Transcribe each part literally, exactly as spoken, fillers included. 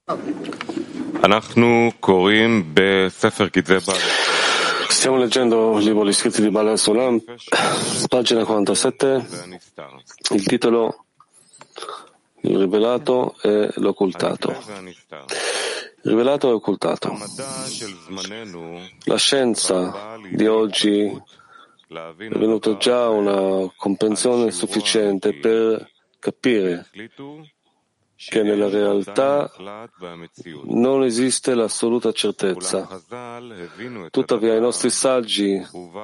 Stiamo leggendo il libro Gli scritti di Baal HaSulam, pagina quarantasette, il titolo Il rivelato e l'occultato. Il rivelato e occultato. La scienza di oggi è venuta già a una comprensione sufficiente per capire che nella realtà non esiste l'assoluta certezza. Tuttavia i nostri saggi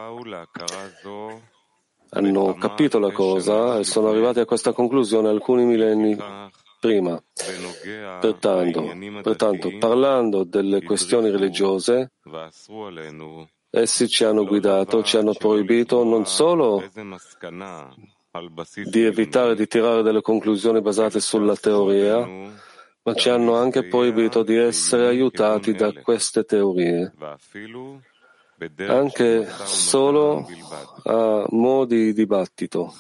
hanno capito la cosa e sono arrivati a questa conclusione alcuni millenni prima. Pertanto, pertanto, parlando delle questioni religiose, essi ci hanno guidato, ci hanno proibito non solo di evitare di tirare delle conclusioni basate sulla teoria, ma ci hanno anche proibito di essere aiutati da queste teorie, anche solo a mo' di dibattito.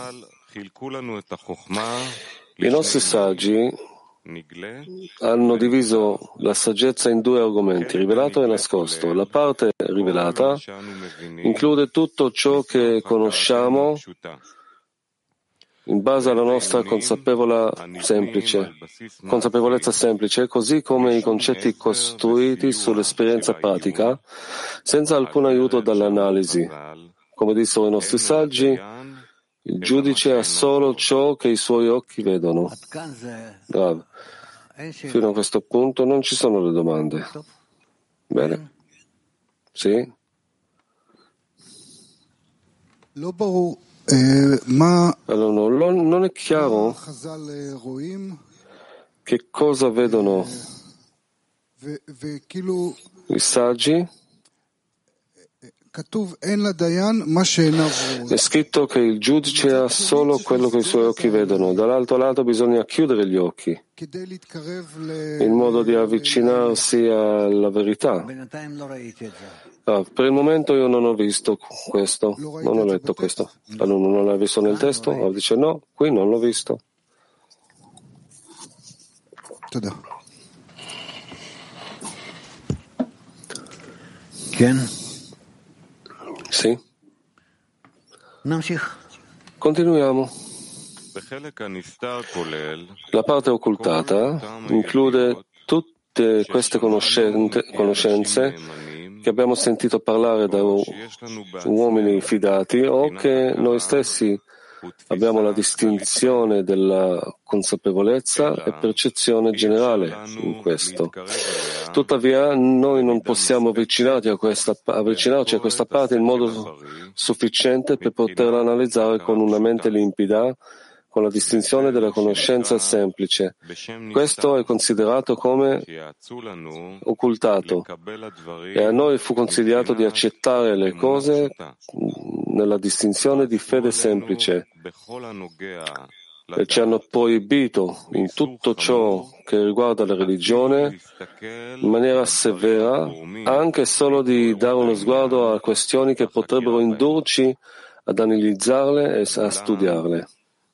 I nostri saggi hanno diviso la saggezza in due argomenti, rivelato e nascosto. La parte rivelata include tutto ciò che conosciamo in base alla nostra consapevolezza semplice, consapevolezza semplice, così come i concetti costruiti sull'esperienza pratica, senza alcun aiuto dall'analisi. Come dissero i nostri saggi, il giudice ha solo ciò che i suoi occhi vedono. Rav, fino a questo punto non ci sono le domande. Bene. Sì? Allora, non è chiaro che cosa vedono i saggi. È scritto che il giudice ha solo quello che i suoi occhi vedono. Dall'altro lato bisogna chiudere gli occhi in modo di avvicinarsi alla verità. Ah, per il momento io non ho visto questo, non ho letto questo. Allora, non l'hai visto nel testo? Allora, dice no, qui non l'ho visto. Sì. Continuiamo. La parte occultata include tutte queste conoscenze che abbiamo sentito parlare da uomini fidati o che noi stessi abbiamo la distinzione della consapevolezza e percezione generale in questo. Tuttavia, noi non possiamo avvicinarci a questa, avvicinarci a questa parte in modo sufficiente per poterla analizzare con una mente limpida, con la distinzione della conoscenza semplice. Questo è considerato come occultato e a noi fu consigliato di accettare le cose nella distinzione di fede semplice e ci hanno proibito in tutto ciò che riguarda la religione in maniera severa anche solo di dare uno sguardo a questioni che potrebbero indurci ad analizzarle e a studiarle.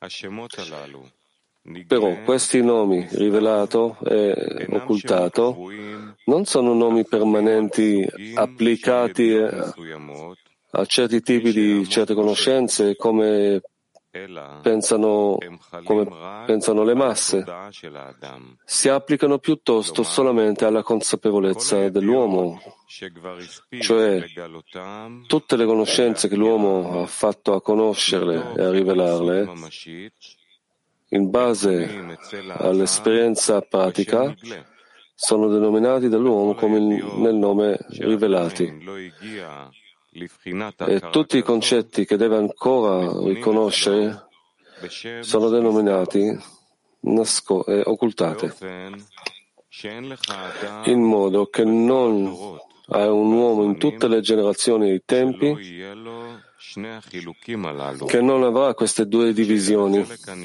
Però questi nomi, rivelato e occultato, non sono nomi permanenti applicati a certi tipi di certe conoscenze come pensano, come pensano le masse. Si applicano piuttosto solamente alla consapevolezza dell'uomo, cioè tutte le conoscenze che l'uomo ha fatto a conoscerle e a rivelarle in base all'esperienza pratica sono denominati dall'uomo come nel nome rivelati. E tutti i concetti che deve ancora riconoscere sono denominati nasco- e occultate, in modo che non hai un uomo in tutte le generazioni dei tempi che non avrà queste due divisioni.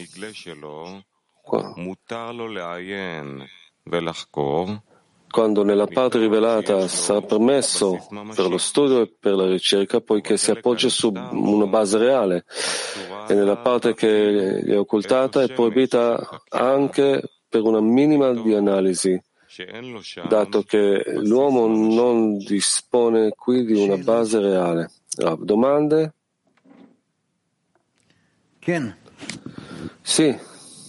Quando nella parte rivelata sarà permesso per lo studio e per la ricerca, poiché si appoggia su una base reale, e nella parte che è occultata è proibita anche per una minima di analisi, dato che l'uomo non dispone qui di una base reale. Rav, domande? Sì.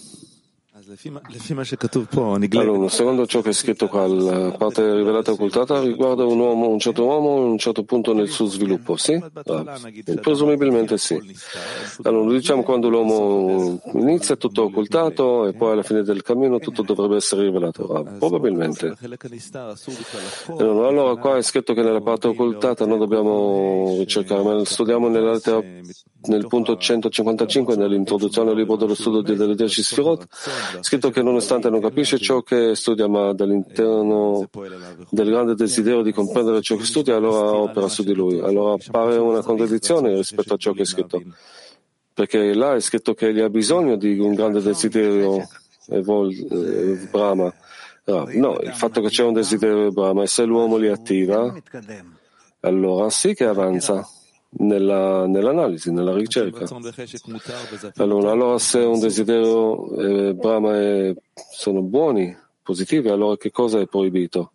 Allora, secondo ciò che è scritto qua, la parte rivelata e occultata riguarda un uomo, un certo uomo in un certo punto nel suo sviluppo, sì? Ah, presumibilmente sì. Allora, diciamo quando l'uomo inizia è tutto occultato e poi alla fine del cammino tutto dovrebbe essere rivelato. Ah, probabilmente. Allora, allora, qua è scritto che nella parte occultata noi dobbiamo ricercare, ma studiamo nella lettera, nel punto centocinquantacinque, nell'introduzione al libro dello studio delle dieci sfirot, scritto che nonostante non capisce ciò che studia, ma dall'interno del grande desiderio di comprendere ciò che studia, allora opera su di lui. Allora appare una contraddizione rispetto a ciò che è scritto, perché là è scritto che egli ha bisogno di un grande desiderio evol, eh, Brahma. No, il fatto che c'è un desiderio Brahma e se l'uomo li attiva, allora sì che avanza nella, nell'analisi, nella ricerca. Allora, allora se un desiderio eh, Brahma è, sono buoni, positivi, allora che cosa è proibito?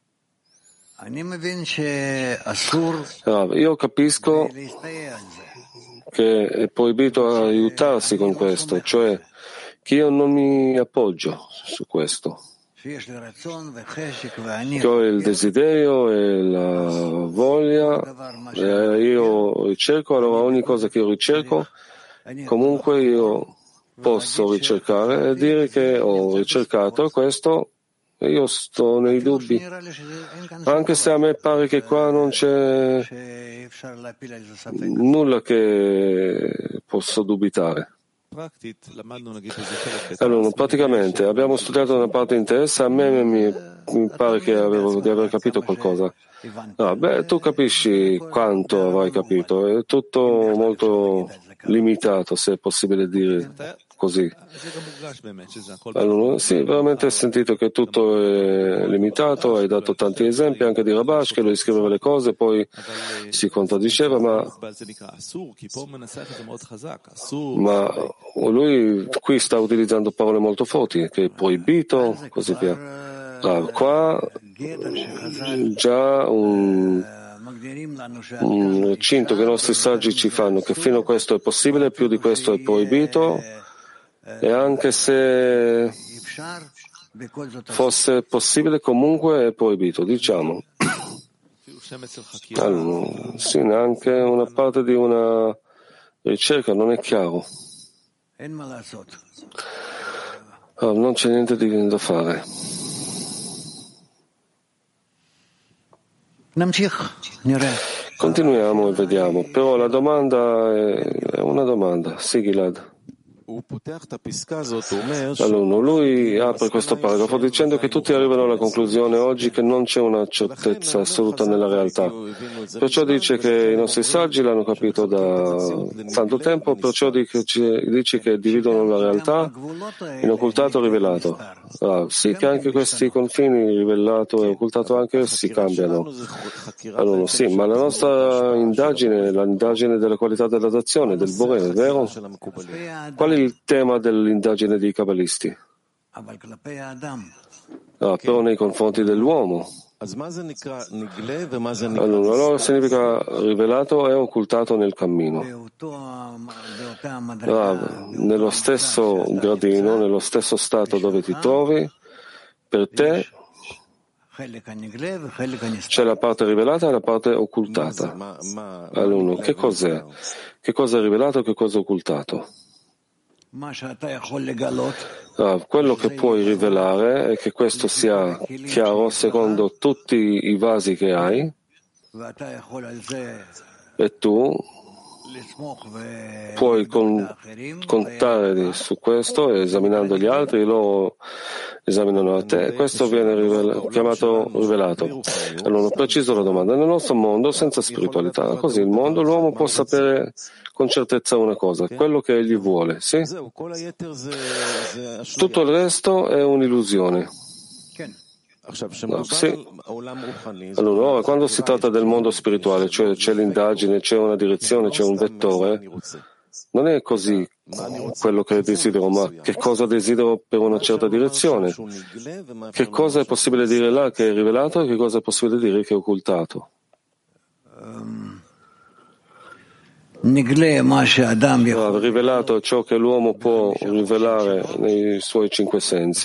Allora, io capisco che è proibito aiutarsi con questo, cioè che io non mi appoggio su questo. Che ho il desiderio e la voglia, e io ricerco, allora ogni cosa che io ricerco, comunque io posso ricercare e dire che ho ricercato questo e io sto nei dubbi, anche se a me pare che qua non c'è nulla che posso dubitare. Allora, praticamente abbiamo studiato una parte interessa, a me mi, mi pare che avevo, di aver capito qualcosa. Ah, beh, tu capisci quanto avrai capito, è tutto molto limitato, se è possibile dire così. Allora, sì, veramente hai sentito che tutto è limitato, hai dato tanti esempi anche di Rabash che lui scriveva le cose, poi si contraddiceva, ma, ma lui qui sta utilizzando parole molto forti, che è proibito, così via. Ah, qua già un, un recinto che i nostri saggi ci fanno, che fino a questo è possibile, più di questo è proibito, e anche se fosse possibile comunque è proibito, diciamo. Allora, sì, neanche una parte di una ricerca non è chiaro. Allora, non c'è niente di, da fare. Continuiamo e vediamo, però la domanda è, è una domanda. Sì, Gilad. L'alunno, lui apre questo paragrafo dicendo che tutti arrivano alla conclusione oggi che non c'è una certezza assoluta nella realtà. Perciò dice che i nostri saggi l'hanno capito da tanto tempo, perciò dice, dice che dividono la realtà in occultato e rivelato. Ah, sì che anche questi confini, rivelato e occultato, anche si cambiano. Allora, sì, ma la nostra indagine è l'indagine della qualità della dazione, del Bore, è vero? Qual è il tema dell'indagine dei Kabbalisti? Ah, però nei confronti dell'uomo. Allora, allora significa rivelato e occultato nel cammino. Ah, nello stesso gradino, nello stesso stato dove ti trovi, per te c'è la parte rivelata e la parte occultata. Allora, che cos'è? Che cosa è rivelato e che cosa è occultato? Ah, quello che puoi rivelare è che questo sia chiaro secondo tutti i vasi che hai e tu puoi con, contare su questo esaminando gli altri, loro esaminano a te, questo viene rivela, chiamato rivelato. Allora, preciso la domanda: nel nostro mondo senza spiritualità, così il mondo, l'uomo può sapere con certezza una cosa, quello che egli vuole, sì? Tutto il resto è un'illusione. No, sì. Allora, ora, quando si tratta del mondo spirituale, cioè c'è l'indagine, c'è una direzione, c'è un vettore, non è così quello che desidero, ma che cosa desidero per una certa direzione? Che cosa è possibile dire là che è rivelato e che cosa è possibile dire che è occultato? Allora, rivelato è ciò che l'uomo può rivelare nei suoi cinque sensi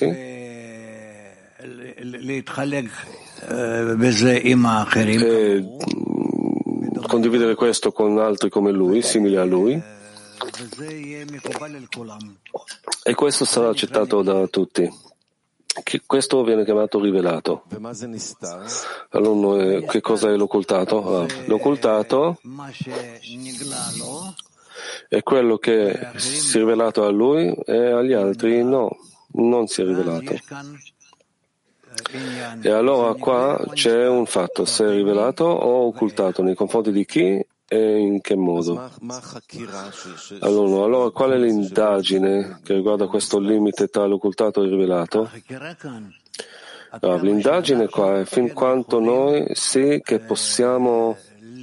e condividere questo con altri come lui, simili a lui, e questo sarà accettato da tutti. Questo viene chiamato rivelato. Allora, che cosa è l'occultato? Ah, l'occultato è quello che si è rivelato a lui e agli altri no, non si è rivelato. E allora qua c'è un fatto, se è rivelato o occultato, nei confronti di chi e in che modo. Allora, allora qual è l'indagine che riguarda questo limite tra l'occultato e il rivelato? Allora, l'indagine qua è fin quanto noi sì che possiamo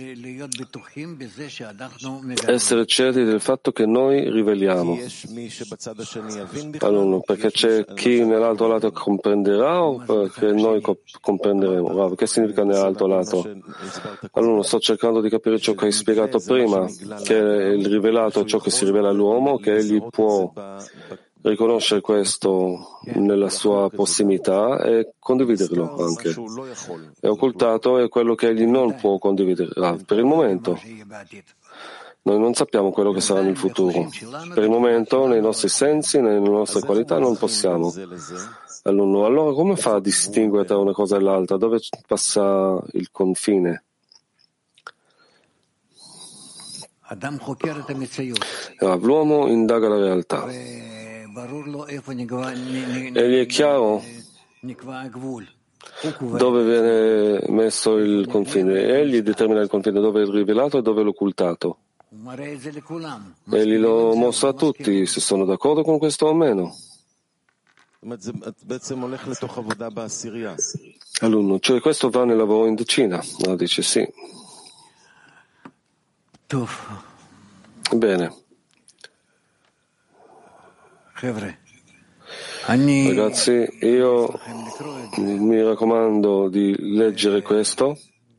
essere certi del fatto che noi riveliamo. Allora, perché c'è chi nell'altro lato comprenderà o perché noi comprenderemo? Allora, che significa nell'altro lato? Allora, sto cercando di capire ciò che hai spiegato prima, che il rivelato è ciò che si rivela all'uomo, che egli può riconoscere questo nella sua prossimità e condividerlo anche. E occultato è quello che egli non può condividere ah, per il momento. Noi non sappiamo quello che sarà nel futuro. Per il momento, nei nostri sensi, nelle nostre qualità, non possiamo. Allora, allora come fa a distinguere tra una cosa e l'altra? Dove passa il confine? Allora, l'uomo indaga la realtà. E gli è chiaro dove viene messo il confine. Egli determina il confine dove è il rivelato e dove è l'occultato. Egli lo mostra a tutti, se sono d'accordo con questo o meno. Alunno, cioè questo va nel lavoro in decina. No, dice sì. Bene. Ragazzi, io mi raccomando di leggere questo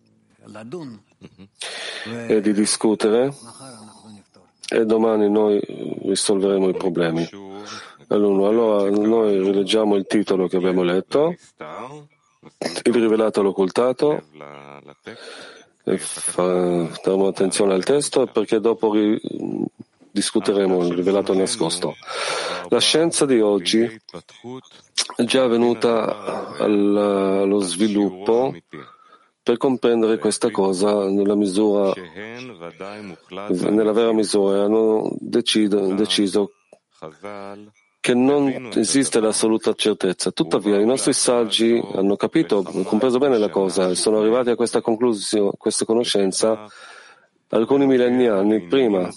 e di discutere e domani noi risolveremo i problemi. Allora, allora noi rileggiamo il titolo che abbiamo letto, il rivelato e l'occultato, e fa, daremo attenzione al testo perché dopo ri, discuteremo il rivelato e nascosto. La scienza di oggi è già venuta al, allo sviluppo per comprendere questa cosa nella misura, nella vera misura, hanno decido, deciso che non esiste l'assoluta certezza. Tuttavia, i nostri saggi hanno capito, compreso bene la cosa e sono arrivati a questa conclusione, questa conoscenza alcuni millenni di anni prima.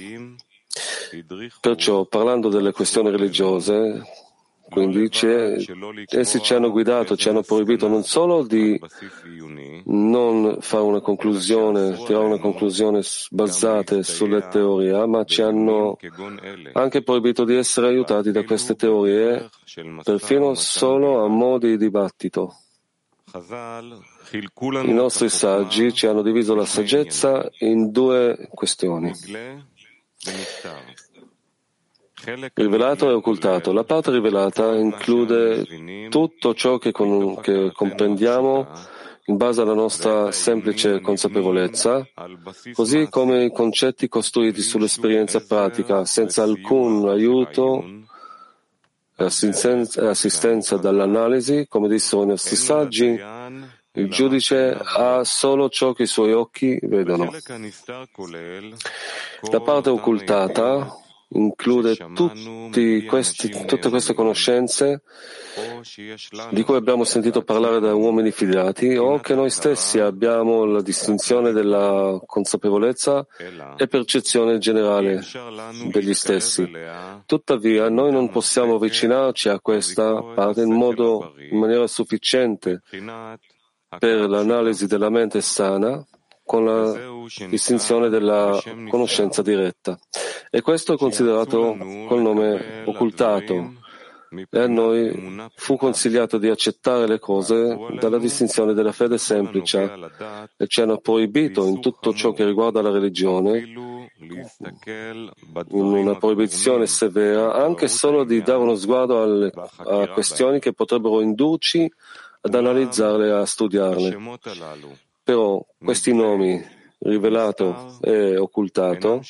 Perciò, parlando delle questioni religiose, quindi essi ci hanno guidato, ci hanno proibito non solo di non fare una conclusione, tirare una conclusione basata sulle teorie, ma ci hanno anche proibito di essere aiutati da queste teorie, perfino solo a mo' di dibattito. I nostri saggi ci hanno diviso la saggezza in due questioni. Rivelato e occultato. La parte rivelata include tutto ciò che, con, che comprendiamo in base alla nostra semplice consapevolezza, così come i concetti costruiti sull'esperienza pratica, senza alcun aiuto e assistenza dall'analisi. Come dissero i nostri saggi, il giudice ha solo ciò che i suoi occhi vedono. La parte occultata include tutti questi, tutte queste conoscenze di cui abbiamo sentito parlare da uomini fidati o che noi stessi abbiamo la distinzione della consapevolezza e percezione generale degli stessi. Tuttavia, noi non possiamo avvicinarci a questa parte in modo, in maniera sufficiente per l'analisi della mente sana con la distinzione della conoscenza diretta. E questo è considerato col nome occultato. E a noi fu consigliato di accettare le cose dalla distinzione della fede semplice e ci hanno proibito in tutto ciò che riguarda la religione, in una proibizione severa, anche solo di dare uno sguardo alle, a questioni che potrebbero indurci ad analizzarle e a studiarle. Però questi nomi, rivelato e occultato,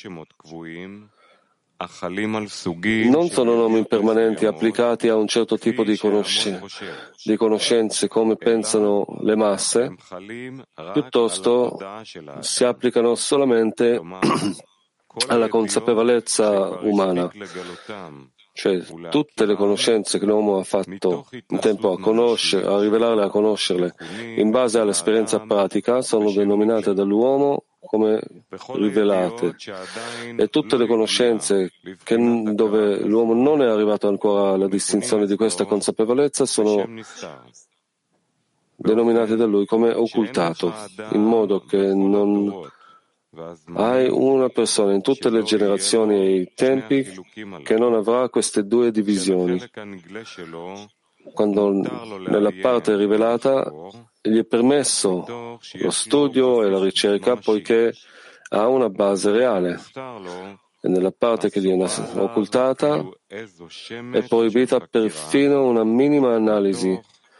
non sono nomi permanenti applicati a un certo tipo di, conosce, di conoscenze come pensano le masse, piuttosto si applicano solamente alla consapevolezza umana, cioè tutte le conoscenze che l'uomo ha fatto in tempo a conoscere, a rivelarle, a conoscerle in base all'esperienza pratica sono denominate dall'uomo come rivelate, e tutte le conoscenze che, dove l'uomo non è arrivato ancora alla distinzione di questa consapevolezza sono denominate da lui come occultato, in modo che non hai una persona in tutte le generazioni e i tempi che non avrà queste due divisioni. Quando nella parte rivelata gli è permesso lo studio e la ricerca poiché ha una base reale, e nella parte che gli è occultata è proibita perfino una minima analisi,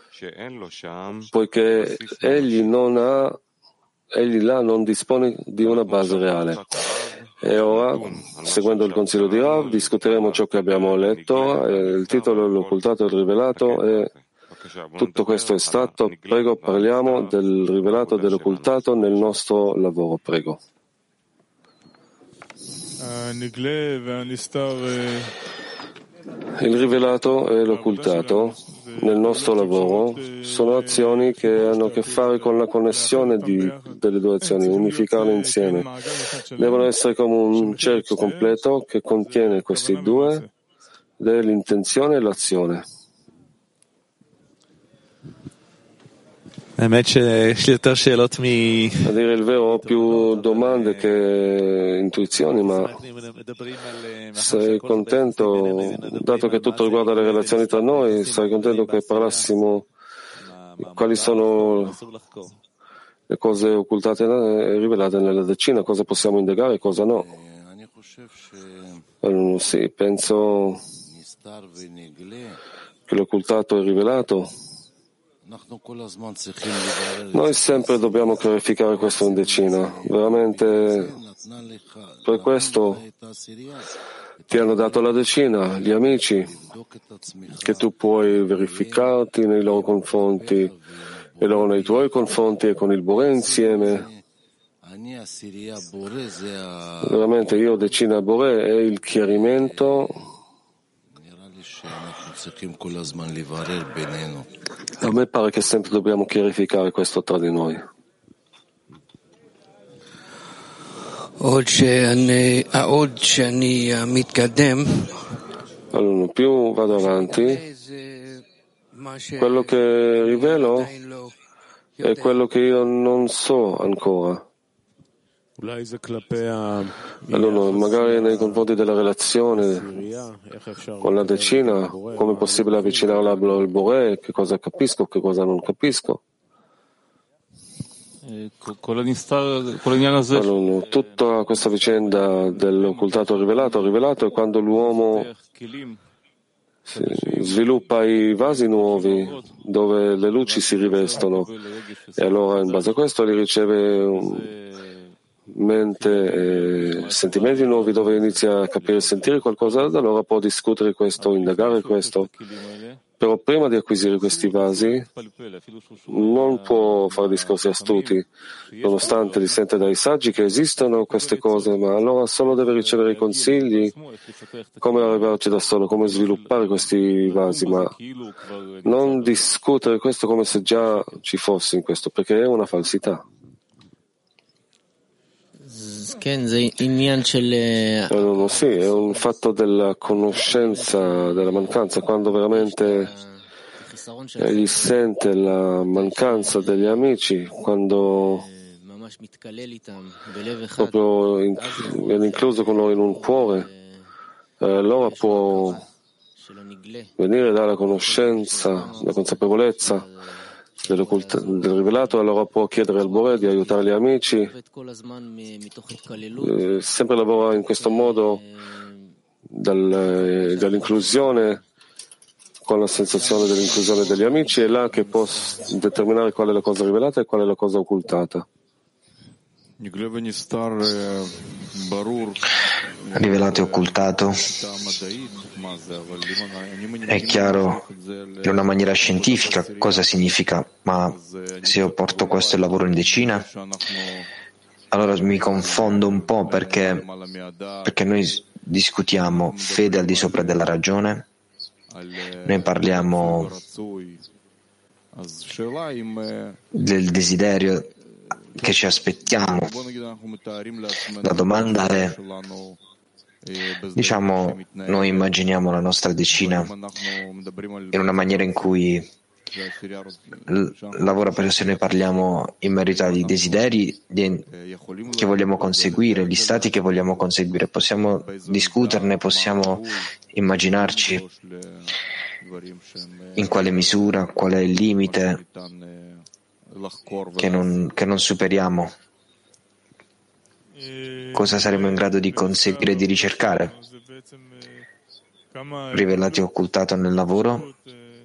poiché egli non ha, egli là non dispone di una base reale. E ora, seguendo il consiglio di Rav, discuteremo ciò che abbiamo letto, e il titolo è l'occultato e il rivelato, e tutto questo è estratto. Prego, parliamo del rivelato e dell'occultato nel nostro lavoro. Prego. Il rivelato e l'occultato nel nostro lavoro sono azioni che hanno a che fare con la connessione di, delle due azioni, unificarle insieme. Devono essere come un cerchio completo che contiene questi due, l'intenzione e l'azione. A dire il vero, ho più domande che intuizioni, ma sarei contento, dato che tutto riguarda le relazioni tra noi, sarei contento che parlassimo quali sono le cose occultate e rivelate nella decina, cosa possiamo indagare e cosa no. Allora, sì, penso che l'occultato è rivelato. Noi sempre dobbiamo clarificare questo in decina. Veramente per questo ti hanno dato la decina, gli amici, che tu puoi verificarti nei loro confronti e loro nei tuoi confronti e con il Boré insieme. Veramente io decina Boré è il chiarimento. A me pare che sempre dobbiamo chiarificare questo tra di noi. Allora, più vado avanti, quello che rivelo è quello che io non so ancora. Allora, magari nei confronti della relazione con la decina, come è possibile avvicinarla al Boré, che cosa capisco, che cosa non capisco. Allora, tutta questa vicenda dell'occultato rivelato, rivelato è quando l'uomo si sviluppa i vasi nuovi dove le luci si rivestono, e allora in base a questo li riceve un mente e sentimenti nuovi, dove inizia a capire e sentire qualcosa, da allora può discutere questo, indagare questo. Però prima di acquisire questi vasi non può fare discorsi astuti, nonostante li sente dai saggi che esistono queste cose, ma allora solo deve ricevere i consigli come arrivarci da solo, come sviluppare questi vasi, ma non discutere questo come se già ci fosse in questo, perché è una falsità. Allora, sì, è un fatto della conoscenza, della mancanza, quando veramente egli sente la mancanza degli amici, quando proprio in, viene incluso con loro in un cuore, eh, allora può venire dalla conoscenza, la consapevolezza del rivelato, allora può chiedere al Bore di aiutare gli amici, eh, sempre lavora in questo modo dal, dall'inclusione, con la sensazione dell'inclusione degli amici, è là che può determinare qual è la cosa rivelata e qual è la cosa occultata. Rivelato e occultato è chiaro in una maniera scientifica cosa significa, ma se io porto questo lavoro in decina, allora mi confondo un po' perché, perché noi discutiamo fede al di sopra della ragione, noi parliamo del desiderio che ci aspettiamo. La domanda è, diciamo, noi immaginiamo la nostra decina in una maniera in cui l- lavora per se noi parliamo in merito ai desideri di, che vogliamo conseguire, gli stati che vogliamo conseguire. Possiamo discuterne, possiamo immaginarci in quale misura, qual è il limite che non, che non superiamo, cosa saremo in grado di conseguire, di ricercare, rivelati e occultato nel lavoro,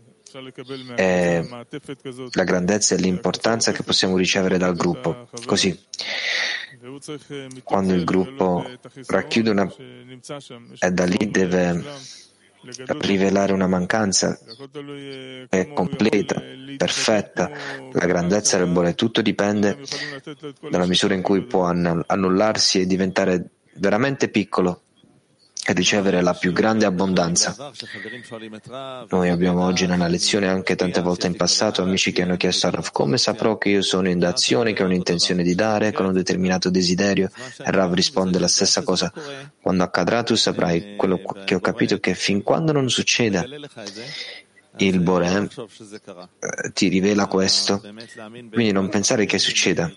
e la grandezza e l'importanza che possiamo ricevere dal gruppo. Così, quando il gruppo racchiude una e da lì deve rivelare una mancanza è completa, perfetta, la grandezza del Bore, tutto dipende dalla misura in cui può annullarsi e diventare veramente piccolo e ricevere la più grande abbondanza. Noi abbiamo oggi nella lezione, anche tante volte in passato, amici che hanno chiesto a Rav come saprò che io sono in azione, che ho un'intenzione di dare, con un determinato desiderio, e Rav risponde la stessa cosa: quando accadrà tu saprai. Quello che ho capito è che fin quando non succeda, il Bore eh, ti rivela questo, quindi non pensare che succeda,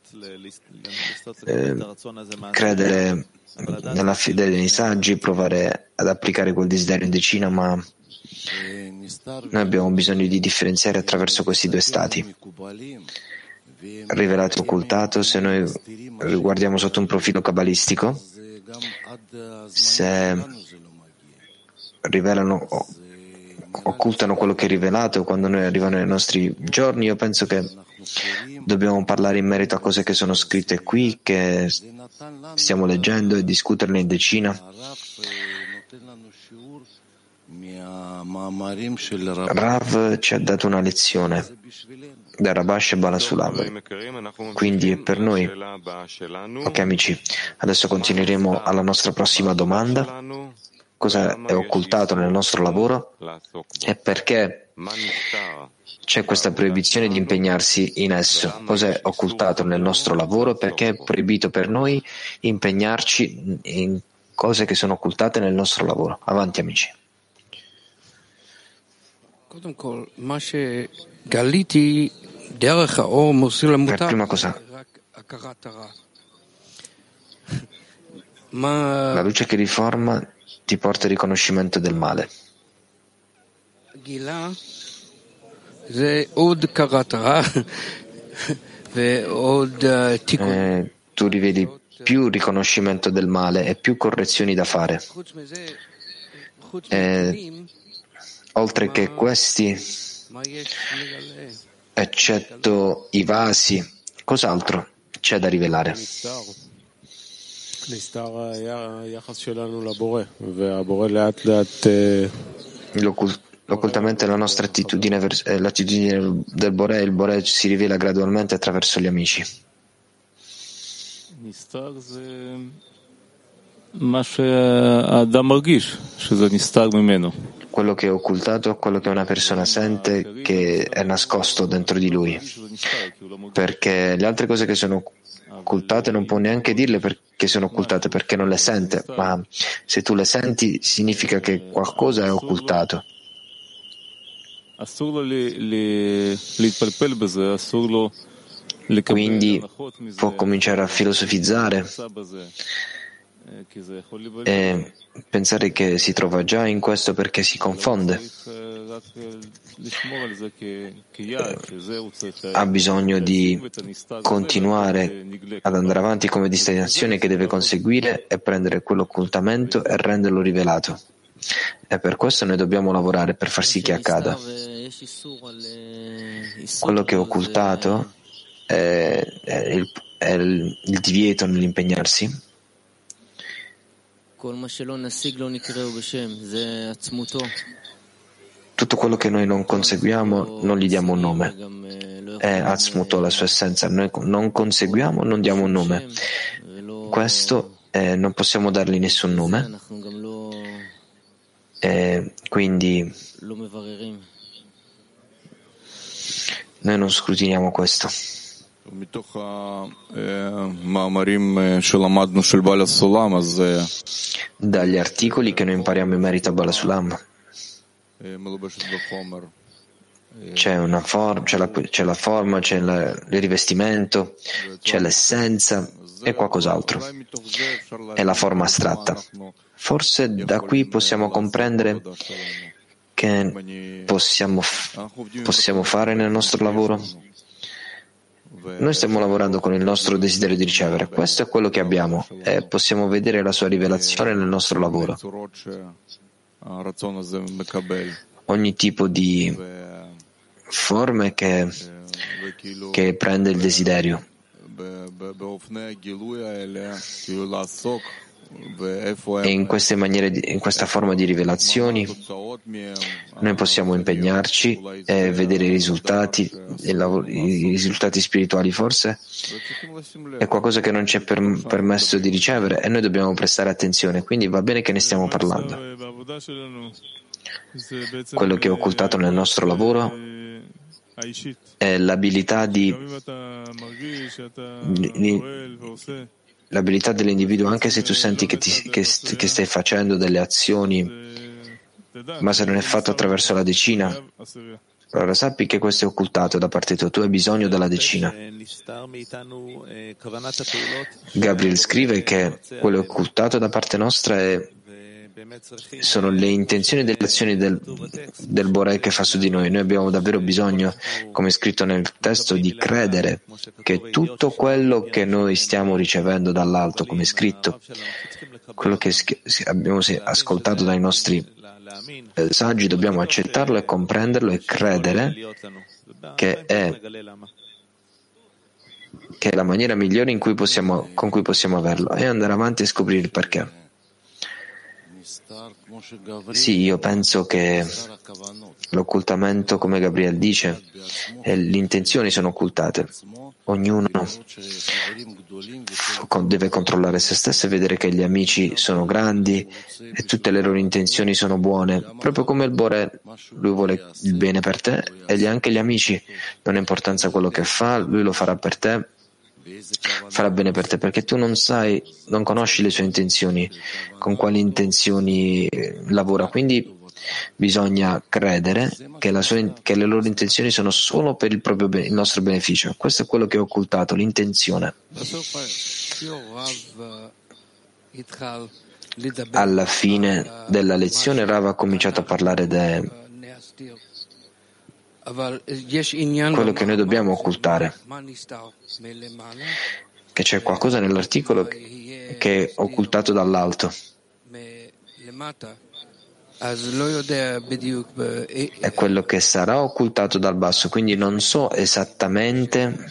eh, credere nella fede dei saggi, provare ad applicare quel desiderio in decina, ma noi abbiamo bisogno di differenziare attraverso questi due stati. Rivelato e occultato, se noi riguardiamo sotto un profilo cabalistico, se rivelano o occultano quello che è rivelato, quando noi arrivano nei nostri giorni, io penso che dobbiamo parlare in merito a cose che sono scritte qui, che stiamo leggendo, e discuterne in decina. Rav ci ha dato una lezione da Rabash e Balasulav, quindi è per noi. Ok amici, adesso continueremo alla nostra prossima domanda. Cosa è occultato nel nostro lavoro e perché c'è questa proibizione di impegnarsi in esso? Cos'è occultato nel nostro lavoro? Perché è proibito per noi impegnarci in cose che sono occultate nel nostro lavoro? Avanti amici. Per prima cosa, la luce che riforma ti porta il riconoscimento del male. Eh, tu rivedi più riconoscimento del male e più correzioni da fare. E, oltre che questi, eccetto i vasi, cos'altro c'è da rivelare? L'occultamento è la nostra attitudine, l'attitudine del Bore, il Bore si rivela gradualmente attraverso gli amici. Quello che è occultato è quello che una persona sente che è nascosto dentro di lui, perché le altre cose che sono occultate non può neanche dirle perché sono occultate, perché non le sente, ma se tu le senti significa che qualcosa è occultato. Quindi può cominciare a filosofizzare e pensare che si trova già in questo perché si confonde. Ha bisogno di continuare ad andare avanti come destinazione che deve conseguire e prendere quell'occultamento e renderlo rivelato. E per questo noi dobbiamo lavorare per far sì che accada. Quello che è occultato è, è, il, è il, il divieto nell'impegnarsi. Tutto quello che noi non conseguiamo non gli diamo un nome. È Atzmuto, la sua essenza. Noi non conseguiamo, non diamo un nome. Questo eh, non possiamo dargli nessun nome. E quindi noi non scrutiniamo questo. Dagli articoli che noi impariamo in merito a Bala Sulam c'è una forma, c'è la, c'è la forma, c'è la, il rivestimento, c'è l'essenza e qualcos'altro. È la forma astratta. Forse da qui possiamo comprendere che possiamo, possiamo fare nel nostro lavoro. Noi stiamo lavorando con il nostro desiderio di ricevere. Questo è quello che abbiamo e possiamo vedere la sua rivelazione nel nostro lavoro. Ogni tipo di forme che, che prende il desiderio. E in queste maniere, in questa forma di rivelazioni, noi possiamo impegnarci e vedere i risultati, i risultati spirituali. Forse è qualcosa che non ci è per, permesso di ricevere e noi dobbiamo prestare attenzione. Quindi va bene che ne stiamo parlando. Quello che è occultato nel nostro lavoro è l'abilità di, di l'abilità dell'individuo, anche se tu senti che, ti, che, che stai facendo delle azioni, ma se non è fatto attraverso la decina, allora sappi che questo è occultato da parte tua, tu hai bisogno della decina. Gabriel scrive che quello occultato da parte nostra è, sono le intenzioni delle azioni del, del Boré che fa su di noi. Noi abbiamo davvero bisogno, come è scritto nel testo, di credere che tutto quello che noi stiamo ricevendo dall'alto, come è scritto, quello che abbiamo ascoltato dai nostri eh, saggi, dobbiamo accettarlo e comprenderlo e credere che è, che è la maniera migliore in cui possiamo, con cui possiamo averlo, e andare avanti e scoprire il perché. Sì, io penso che l'occultamento, come Gabriel dice, e le intenzioni sono occultate. Ognuno deve controllare se stesso e vedere che gli amici sono grandi e tutte le loro intenzioni sono buone, proprio come il Bore, lui vuole il bene per te e anche gli amici, non ha importanza quello che fa, lui lo farà per te, farà bene per te, perché tu non sai, non conosci le sue intenzioni, con quali intenzioni lavora, quindi bisogna credere che, la sua, che le loro intenzioni sono solo per il, proprio bene, il nostro beneficio. Questo è quello che è occultato, l'intenzione. Alla fine della lezione Rav ha cominciato a parlare di quello che noi dobbiamo occultare, che c'è qualcosa nell'articolo che è occultato dall'alto. È quello che sarà occultato dal basso, quindi non so esattamente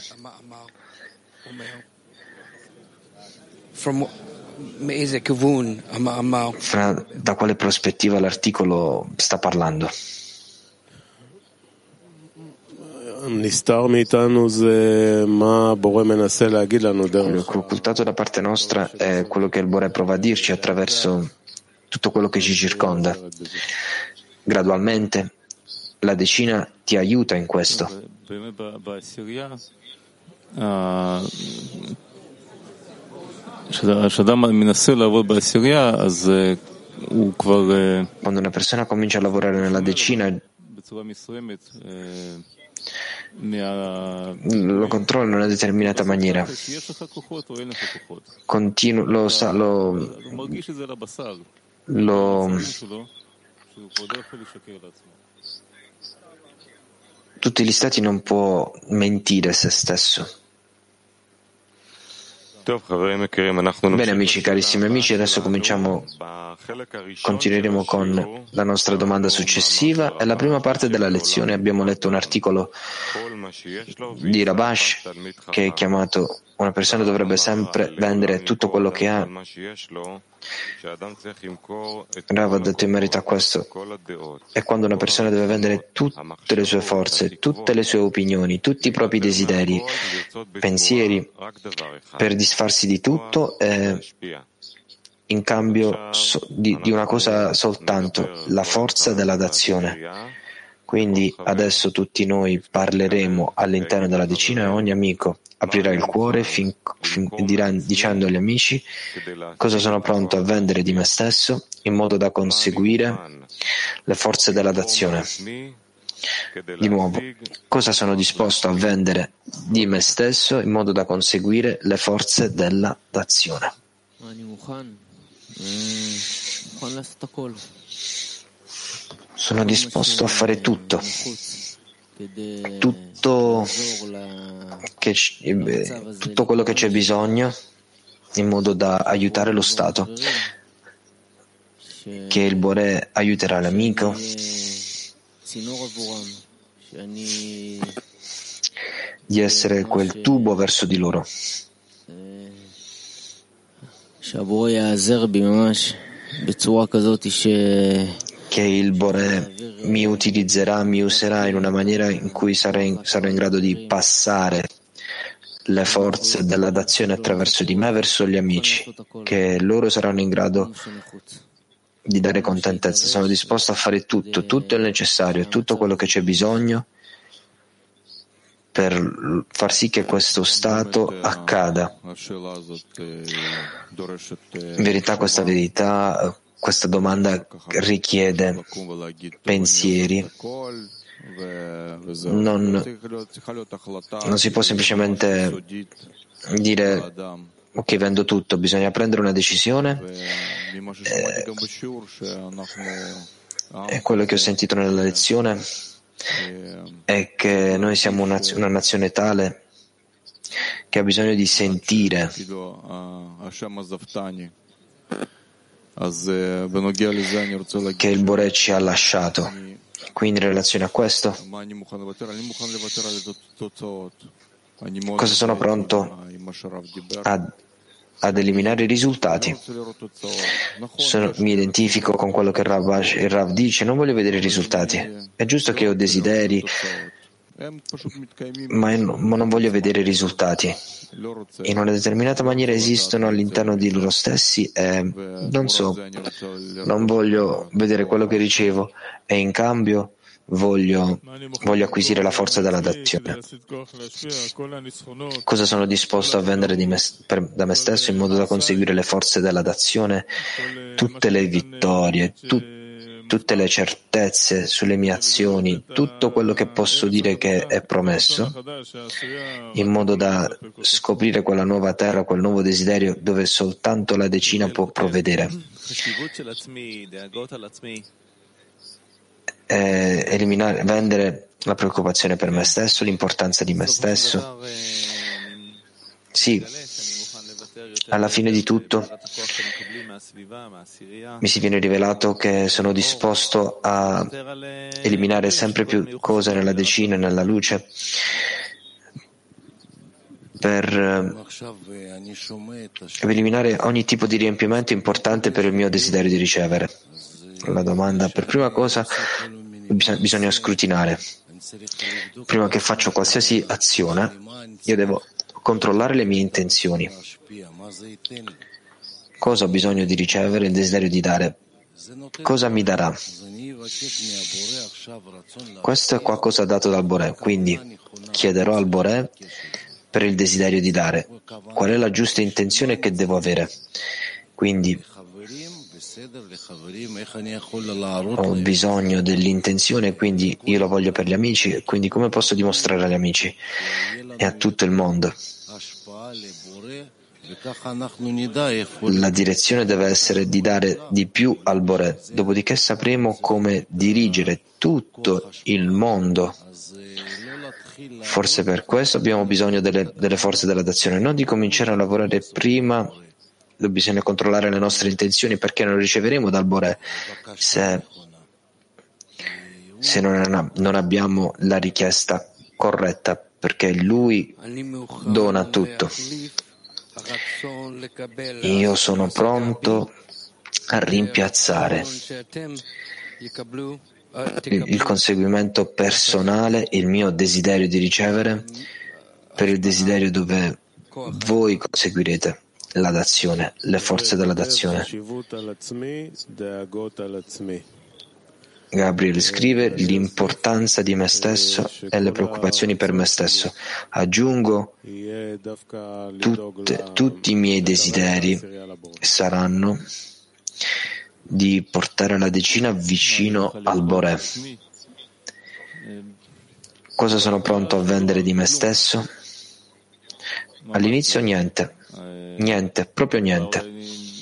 fra, da quale prospettiva l'articolo sta parlando. Quello che è occultato da parte nostra è quello che il Bore prova a dirci attraverso tutto quello che ci circonda. Gradualmente la decina ti aiuta in questo. Quando una persona comincia a lavorare nella decina, lo controlla in una determinata maniera. Continu- lo, sa- lo, lo tutti gli stati non può mentire se stesso. Bene, amici, carissimi amici, adesso cominciamo, continueremo con la nostra domanda successiva. È la prima parte della lezione. Abbiamo letto un articolo di Rabash che è chiamato "Una persona dovrebbe sempre vendere tutto quello che ha". Rav ha detto in merito a questo: è quando una persona deve vendere tutte le sue forze, tutte le sue opinioni, tutti i propri desideri, pensieri, per disfarsi di tutto e in cambio so, di, di una cosa soltanto, la forza della dazione. Quindi adesso tutti noi parleremo all'interno della decina e ogni amico aprirà il cuore fin, fin, dirà, dicendo agli amici cosa sono pronto a vendere di me stesso in modo da conseguire le forze della dazione. Di nuovo, cosa sono disposto a vendere di me stesso in modo da conseguire le forze della dazione. Sono disposto a fare tutto, tutto, che, tutto quello che c'è bisogno in modo da aiutare lo Stato, che il Boré aiuterà l'amico, di essere quel tubo verso di loro, che il Boré mi utilizzerà, mi userà in una maniera in cui sarò in, sarò in grado di passare le forze della dazione attraverso di me verso gli amici, che loro saranno in grado di dare contentezza. Sono disposto a fare tutto, tutto il necessario, tutto quello che c'è bisogno per far sì che questo stato accada. In verità questa verità, questa domanda richiede pensieri. Non, non si può semplicemente dire ok, vendo tutto, bisogna prendere una decisione. Eh, e quello che ho sentito nella lezione è che noi siamo una, una nazione tale che ha bisogno di sentire che il Boré ci ha lasciato. Quindi in relazione a questo, cosa sono pronto a, ad eliminare i risultati? Sono, mi identifico con quello che il Rav, il Rav dice, non voglio vedere i risultati. È giusto che ho desideri, ma, ma non voglio vedere i risultati. In una determinata maniera esistono all'interno di loro stessi e non so, non voglio vedere quello che ricevo e in cambio voglio, voglio acquisire la forza della dazione. Cosa sono disposto a vendere di me, per, da me stesso in modo da conseguire le forze della dazione, tutte le vittorie, tutte tutte le certezze sulle mie azioni, tutto quello che posso dire che è promesso, in modo da scoprire quella nuova terra, quel nuovo desiderio dove soltanto la decina può provvedere. E eliminare, vendere la preoccupazione per me stesso, l'importanza di me stesso. Sì, alla fine di tutto mi si viene rivelato che sono disposto a eliminare sempre più cose nella decina e nella luce per eliminare ogni tipo di riempimento importante per il mio desiderio di ricevere. La domanda, per prima cosa, bisogna scrutinare. Prima che faccio qualsiasi azione, io devo controllare le mie intenzioni. Cosa ho bisogno di ricevere, il desiderio di dare? Cosa mi darà? Questo è qualcosa dato dal Boré, quindi chiederò al Boré per il desiderio di dare. Qual è la giusta intenzione che devo avere? Quindi Ho bisogno dell'intenzione, quindi io lo voglio per gli amici, e quindi come posso dimostrare agli amici e a tutto il mondo? La direzione deve essere di dare di più al Boré, dopodiché sapremo come dirigere tutto il mondo. Forse per questo abbiamo bisogno delle, delle forze della dazione, non di cominciare a lavorare prima. Bisogna controllare le nostre intenzioni, perché non riceveremo dal Boré se, se non, non abbiamo la richiesta corretta, perché Lui dona tutto. Io sono pronto a rimpiazzare il, il conseguimento personale, il mio desiderio di ricevere, per il desiderio dove voi conseguirete la dazione, le forze della dazione. Gabriel scrive l'importanza di me stesso e le preoccupazioni per me stesso. Aggiungo, tutte, tutti i miei desideri saranno di portare la decina vicino al Boré. Cosa sono pronto a vendere di me stesso? All'inizio niente, niente, proprio niente.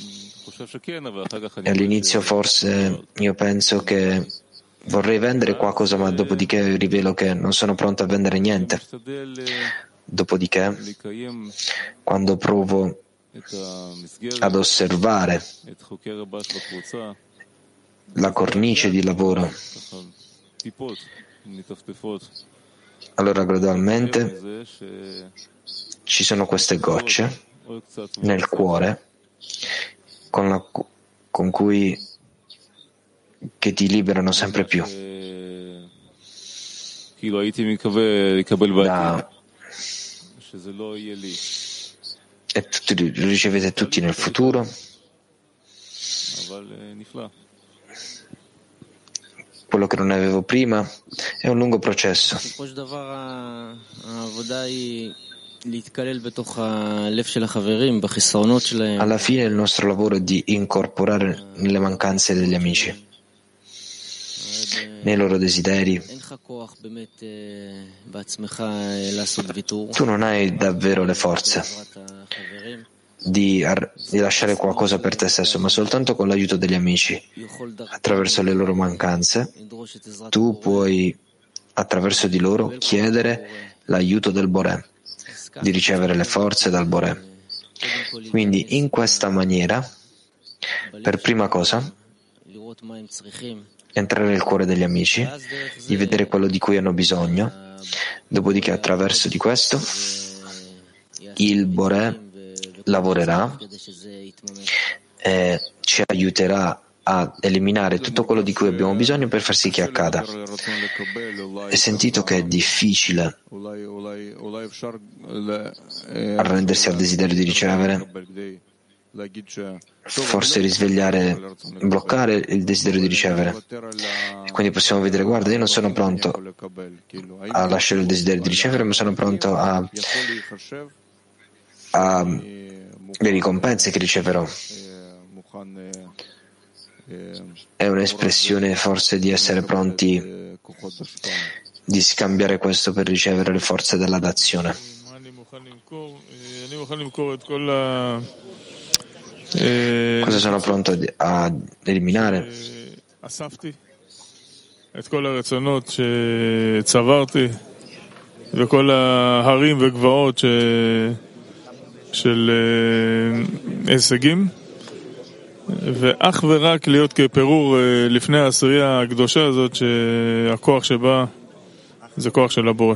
E all'inizio forse io penso che vorrei vendere qualcosa, ma dopodiché rivelo che non sono pronto a vendere niente. Dopodiché, quando provo ad osservare la cornice di lavoro, allora gradualmente ci sono queste gocce nel cuore con, la, con cui che ti liberano sempre più da, e tutti, li ricevete tutti nel futuro. Quello che non avevo prima è un lungo processo. Alla fine il nostro lavoro è di incorporare le mancanze degli amici, nei loro desideri. Tu non hai davvero le forze di, ar- di lasciare qualcosa per te stesso, ma soltanto con l'aiuto degli amici. Attraverso le loro mancanze, tu puoi, attraverso di loro, chiedere l'aiuto del Boré, di ricevere le forze dal Boré. Quindi, in questa maniera, per prima cosa, entrare nel cuore degli amici, di vedere quello di cui hanno bisogno, dopodiché attraverso di questo il Boré lavorerà e ci aiuterà a eliminare tutto quello di cui abbiamo bisogno per far sì che accada. È sentito che è difficile arrendersi al desiderio di ricevere, forse risvegliare, bloccare il desiderio di ricevere. E quindi possiamo vedere, guarda, io non sono pronto a lasciare il desiderio di ricevere, ma sono pronto a, a le ricompense che riceverò. È un'espressione forse di essere pronti di scambiare questo per ricevere le forze della dazione. Cosa sono pronto a eliminare? וכל ההרים וגבעות של הישגים, ואך ורק להיות כפירור לפני העשירייה הקדושה הזאת, שהכוח שבה זה כוח של הבורא.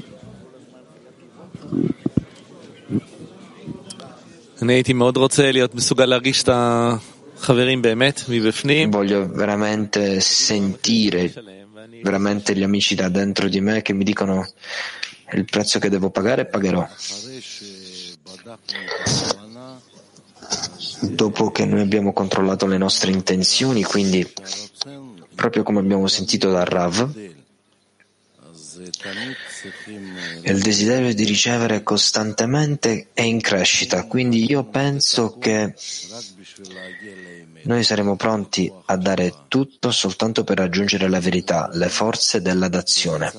אני הייתי מאוד רוצה להיות מסוגל להרגיש את החברים באמת מבפנים. Voglio veramente sentire veramente gli amici da dentro di me che mi dicono il prezzo che devo pagare, pagherò. Dopo che noi abbiamo controllato le nostre intenzioni, quindi proprio come abbiamo sentito da Rav, il desiderio di ricevere costantemente è in crescita, quindi io penso che noi saremo pronti a dare tutto soltanto per raggiungere la verità, le forze della dazione.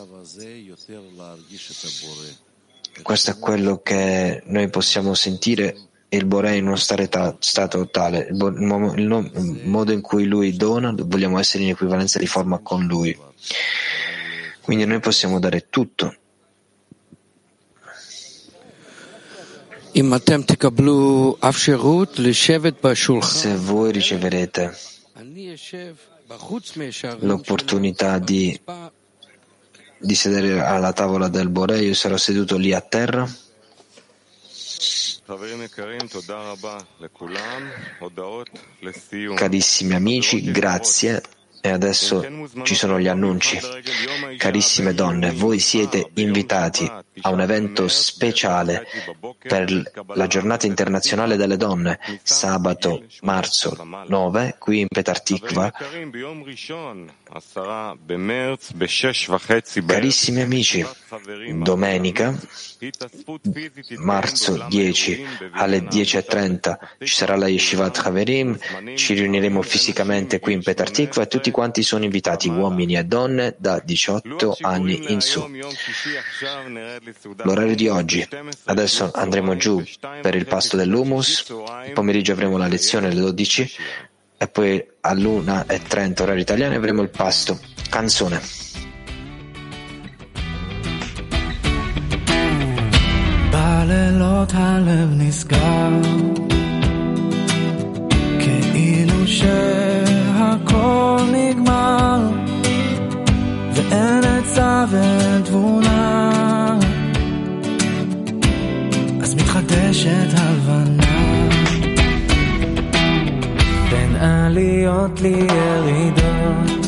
Questo è quello che noi possiamo sentire il Boré in uno stato tale, il, mo- il, no- il modo in cui lui dona, vogliamo essere in equivalenza di forma con lui. Quindi noi possiamo dare tutto. Se voi riceverete l'opportunità di, di sedere alla tavola del Boré, io sarò seduto lì a terra. Carissimi amici, grazie. E adesso ci sono gli annunci. Carissime donne, voi siete invitati a un evento speciale per la giornata internazionale delle donne, sabato marzo nove, qui in Petar Tikva. Carissimi amici, domenica marzo dieci alle dieci e trenta ci sarà la Yeshivat Haverim, ci riuniremo fisicamente qui in Petar Tikva e tutti quanti sono invitati, uomini e donne da diciotto anni in su. L'orario di oggi, adesso andremo giù per il pasto dell'humus, il pomeriggio avremo la lezione alle dodici e poi all'una e trenta orario italiano avremo il pasto. Canzone. בלילות הלב נסגר כאילו שהכל נגמר ואין עצה ואין תבונה אז מתחדשת הלבנה בין עליות לירידות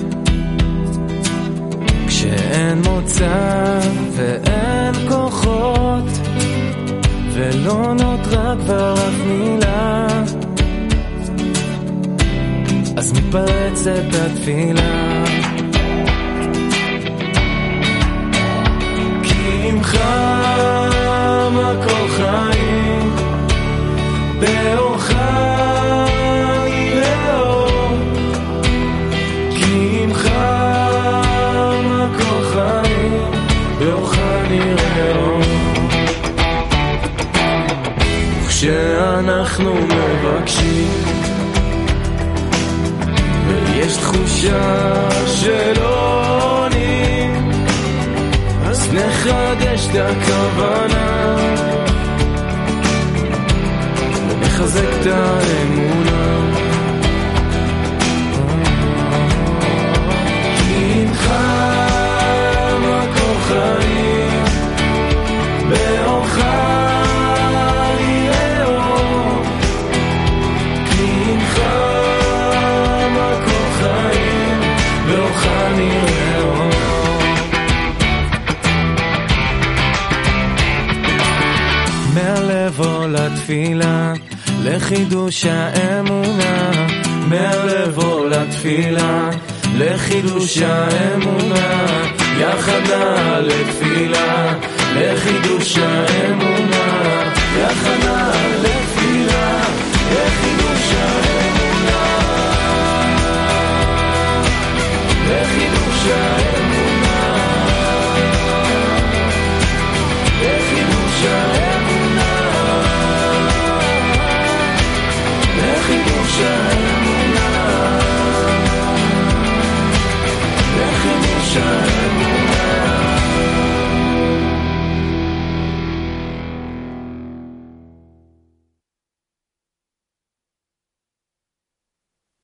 כשאין מוצא ואין כוחות ולא נותרה כבר אף מילה אז מתפרצת התפילה כי אם חם הכל חיים באורך לאור כי אם חם הכל חיים באורך נראה אור כשאנחנו מבקשים ויש תחושה שלא עונים אז נחדש את הכוונה ונחזק את האמונה כי אם חם הכל חיים באורך מהלבוא לתפילה לחידוש האמונה מהלבוא לתפילה לחידוש האמונה יחד נעלה לתפילה לחידוש האמונה יחד נעלה